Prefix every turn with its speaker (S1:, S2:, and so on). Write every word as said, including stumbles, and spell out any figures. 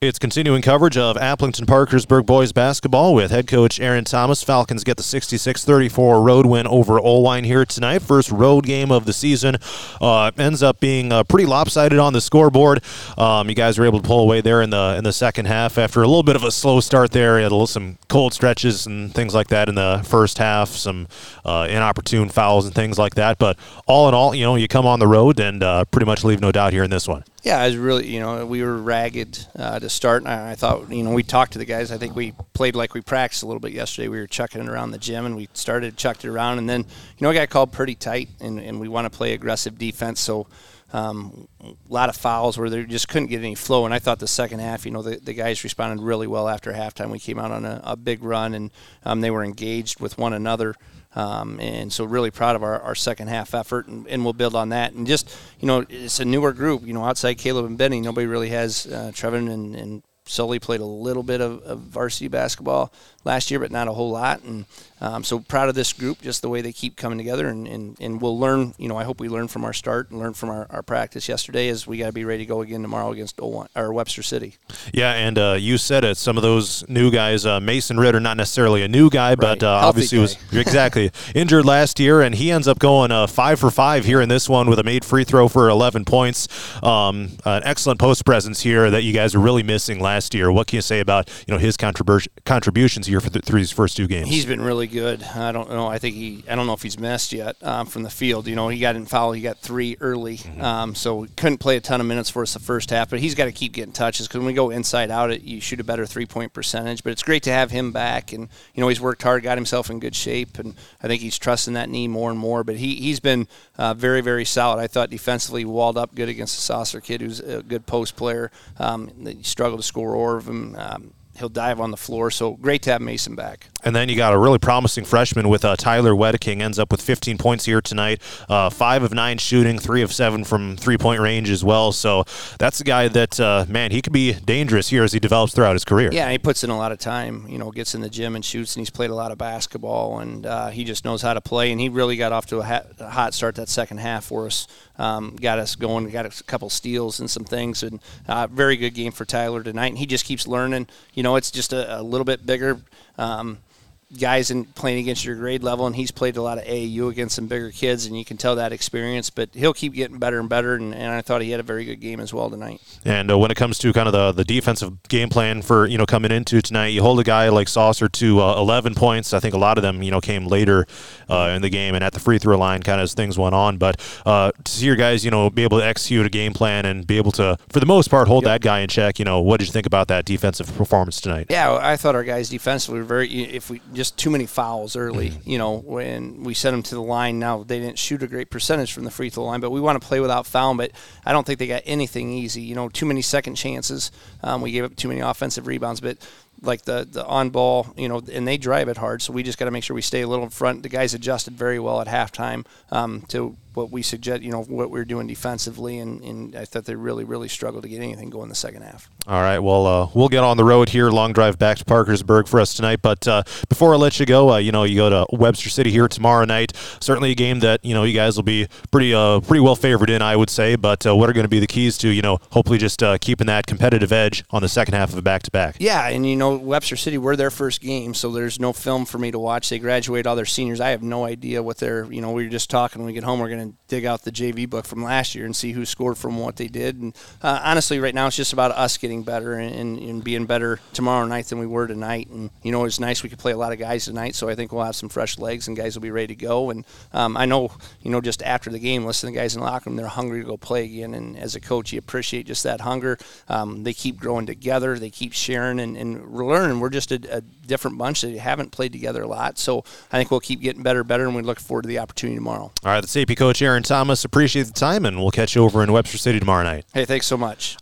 S1: It's continuing coverage of Aplington Parkersburg boys basketball with head coach Aaron Thomas. Falcons get the sixty-six thirty-four road win over Olwine here tonight. First road game of the season. Uh, ends up being uh, pretty lopsided on the scoreboard. Um, you guys were able to pull away there in the in the second half after a little bit of a slow start there. You had a little, some cold stretches and things like that in the first half, some uh, inopportune fouls and things like that. But all in all, you know, you come on the road and uh, pretty much leave no doubt here in this one.
S2: Yeah, I was really, you know, we were ragged uh, to start, and I, I thought, you know, we talked to the guys. I think we played like we practiced a little bit yesterday. We were chucking it around the gym, and we started, chucked it around, and then, you know, it got called pretty tight, and, and we want to play aggressive defense, so um, a lot of fouls where they just couldn't get any flow, and I thought the second half, you know, the, the guys responded really well after halftime. We came out on a, a big run, and um, they were engaged with one another. Um, and so really proud of our, our second half effort, and, and we'll build on that. And just, you know, it's a newer group, you know, outside Caleb and Benny, nobody really has, uh, Trevin and, and Sully played a little bit of, of varsity basketball last year, but not a whole lot. And um, so proud of this group, just the way they keep coming together. And, and, and we'll learn, you know, I hope we learn from our start and learn from our, our practice yesterday as we got to be ready to go again tomorrow against Olwine, or Webster City. Yeah,
S1: and uh, you said it, some of those new guys, uh, Mason Ritter, not necessarily a new guy, but uh, obviously
S2: guy.
S1: was exactly injured last year, and he ends up going uh, five for five here in this one with a made free throw for eleven points. Um, an excellent post presence here that you guys were really missing last year. What can you say about, you know, his contribu- contributions here for the, through these first two games?
S2: He's been really good. I don't know. I think he. I don't know if he's missed yet um, from the field. You know, he got in foul. He got three early, mm-hmm. um, so couldn't play a ton of minutes for us the first half. But he's got to keep getting touches because when we go inside out, it you shoot a better three point percentage. But it's great to have him back, and you know he's worked hard, got himself in good shape, and I think he's trusting that knee more and more. But he he's been uh, very very solid. I thought defensively walled up good against the Saucer kid, who's a good post player. Um, he struggled to score over of him. Um, he'll dive on the floor, so great to have Mason back.
S1: And then you got a really promising freshman with uh, Tyler Wedeking, ends up with fifteen points here tonight, uh, five of nine shooting, three of seven from three-point range as well. So that's a guy that, uh, man, he could be dangerous here as he develops throughout his career.
S2: Yeah, he puts in a lot of time, you know, gets in the gym and shoots, and he's played a lot of basketball, and uh, he just knows how to play, and he really got off to a, ha- a hot start that second half for us. Um, got us going, got a couple steals and some things, and uh, very good game for Tyler tonight, and he just keeps learning. You know, it's just a, a little bit bigger um, guys in playing against your grade level, and he's played a lot of A A U against some bigger kids, and you can tell that experience, but he'll keep getting better and better, and, and I thought he had a very good game as well tonight.
S1: And uh, when it comes to kind of the, the defensive game plan for, you know, coming into tonight, you hold a guy like Saucer to uh, eleven points. I think a lot of them, you know, came later uh, in the game and at the free throw line kind of as things went on, but uh, to see your guys, you know, be able to execute a game plan and be able to, for the most part, hold yep. that guy in check, you know, what did you think about that defensive performance tonight?
S2: Yeah, I thought our guys defensively were very, if we just too many fouls early, mm-hmm. you know, when we sent them to the line. Now, they didn't shoot a great percentage from the free throw line, but we want to play without fouling, but I don't think they got anything easy. You know, too many second chances. Um, we gave up too many offensive rebounds, but like the, the on ball, you know, and they drive it hard, so we just got to make sure we stay a little in front. The guys adjusted very well at halftime um, to what we suggest, you know, what we we're doing defensively, and, and I thought they really, really struggled to get anything going in the second half.
S1: All right, well, uh, we'll get on the road here, long drive back to Parkersburg for us tonight, but uh, before I let you go, uh, you know, you go to Webster City here tomorrow night, certainly a game that, you know, you guys will be pretty uh, pretty well favored in, I would say, but uh, what are going to be the keys to, you know, hopefully just uh, keeping that competitive edge on the second half of a back-to-back?
S2: Yeah, and, you know, Webster City, we're their first game, so there's no film for me to watch. They graduate all their seniors. I have no idea what they're, you know, we were just talking when we get home, we're going to dig out the J V book from last year and see who scored from what they did. And uh, honestly, right now it's just about us getting better and, and, and being better tomorrow night than we were tonight. And, you know, it's nice we could play a lot of guys tonight, so I think we'll have some fresh legs and guys will be ready to go. And um, I know, you know, just after the game, listening to the guys in the locker room, they're hungry to go play again. And as a coach, you appreciate just that hunger. Um, they keep growing together. They keep sharing and, and we're learning. We're just a, a different bunch that haven't played together a lot. So I think we'll keep getting better and better, and we look forward to the opportunity tomorrow.
S1: All right, that's A P coach Aaron Thomas. Appreciate the time, and we'll catch you over in Webster City tomorrow night.
S2: Hey, thanks so much.